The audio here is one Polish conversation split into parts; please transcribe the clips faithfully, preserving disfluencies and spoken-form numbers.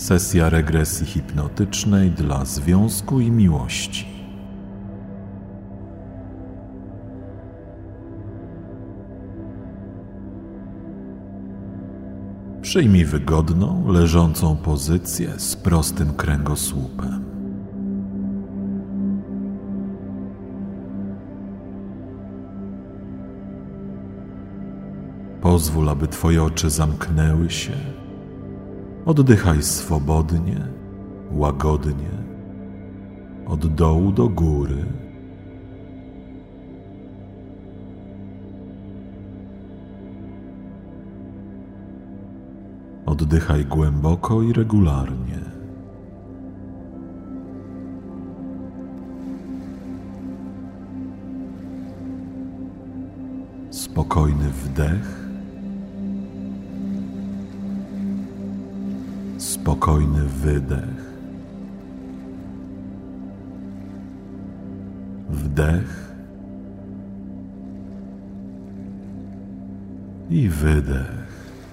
Sesja regresji hipnotycznej dla związku i miłości. Przyjmij wygodną, leżącą pozycję z prostym kręgosłupem. Pozwól, aby Twoje oczy zamknęły się. Oddychaj swobodnie, łagodnie, od dołu do góry. Oddychaj głęboko i regularnie. Spokojny wdech, spokojny wydech, wdech i wydech.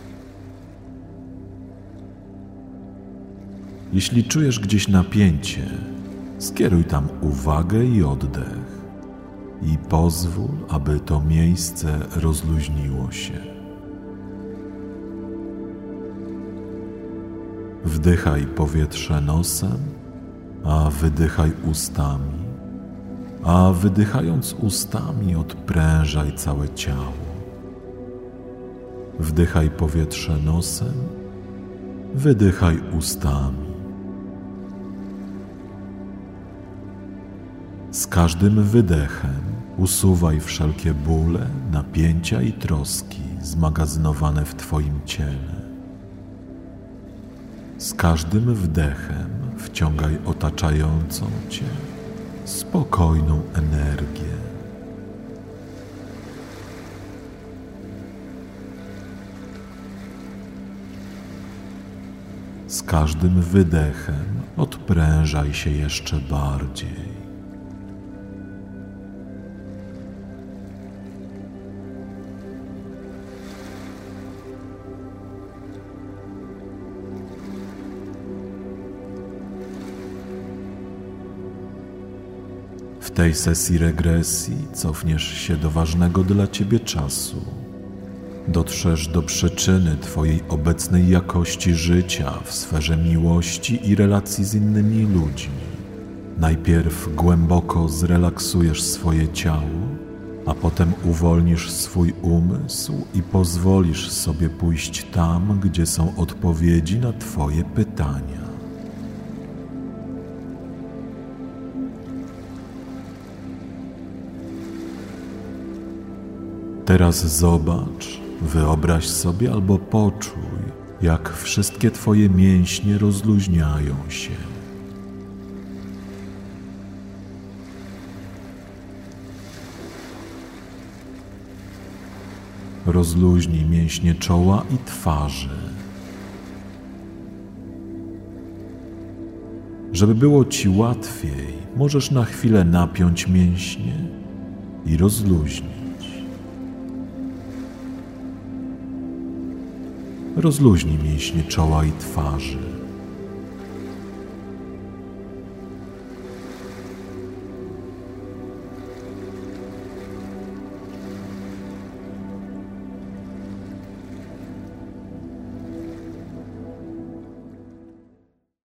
Jeśli czujesz gdzieś napięcie, skieruj tam uwagę i oddech i pozwól, aby to miejsce rozluźniło się. Wdychaj powietrze nosem, a wydychaj ustami, a wydychając ustami odprężaj całe ciało. Wdychaj powietrze nosem, wydychaj ustami. Z każdym wydechem usuwaj wszelkie bóle, napięcia i troski zmagazynowane w Twoim ciele. Z każdym wdechem wciągaj otaczającą Cię spokojną energię. Z każdym wydechem odprężaj się jeszcze bardziej. W tej sesji regresji cofniesz się do ważnego dla Ciebie czasu. Dotrzesz do przyczyny Twojej obecnej jakości życia w sferze miłości i relacji z innymi ludźmi. Najpierw głęboko zrelaksujesz swoje ciało, a potem uwolnisz swój umysł i pozwolisz sobie pójść tam, gdzie są odpowiedzi na Twoje pytania. Teraz zobacz, wyobraź sobie albo poczuj, jak wszystkie Twoje mięśnie rozluźniają się. Rozluźnij mięśnie czoła i twarzy. Żeby było Ci łatwiej, możesz na chwilę napiąć mięśnie i rozluźnić. Rozluźnij mięśnie czoła i twarzy.